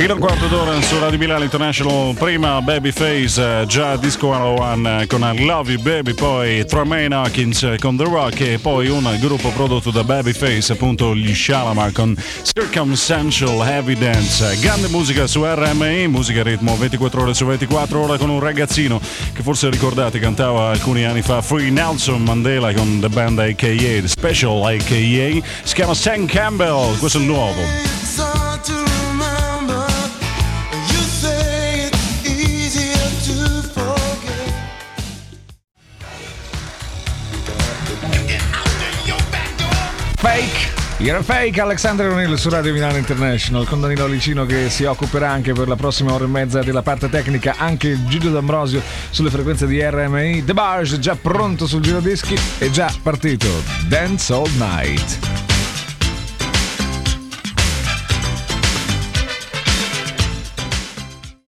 fino al quarto d'ora su Radio Milano International. Prima Babyface, già Disco 101 con I Love You Baby, poi Tremaine Hawkins con The Rock e poi un gruppo prodotto da Babyface, appunto gli Shalamar con Circumstantial Evidence. Grande musica su RMI, musica ritmo 24 ore su 24, ora con un ragazzino che forse ricordate cantava alcuni anni fa, Free Nelson Mandela con the band AKA, The Special AKA, si chiama Sam Campbell, questo è il nuovo. Fake! Era Fake, Alexander O'Neill su Radio Milano International con Danilo Licino che si occuperà anche per la prossima ora e mezza della parte tecnica, anche Giulio D'Ambrosio sulle frequenze di RMI. The Barge già pronto sul giradischi, è già partito Dance All Night.